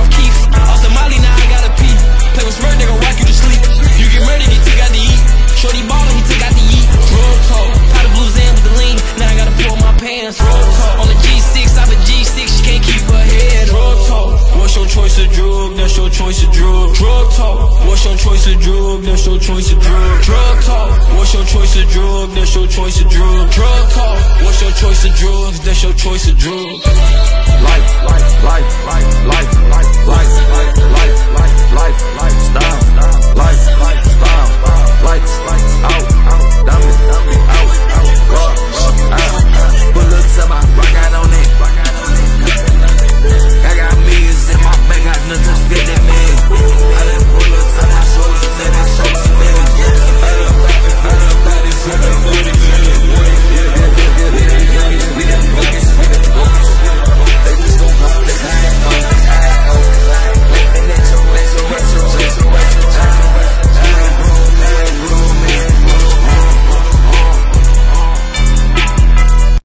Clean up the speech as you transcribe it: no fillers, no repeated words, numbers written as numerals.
off Keith. Off the Molly, now I gotta pee. Play with Smurf, they gon' rock you to sleep. You get murdered, get took out to eat. Shorty ballin', he took out to eat. Drug talk, powder blues in with the lean. Now I gotta pull my pants. Drug talk, on the G6, I'm a G6, she can't keep her head. Drug talk, what's your choice of drug? That's your choice of drug. Drug talk, what's your choice of drug? That's your choice of drug. Drug talk, what's your choice of drug? That's your choice of drug. Drug talk, what's your choice of drugs? That's your choice of drugs. Life.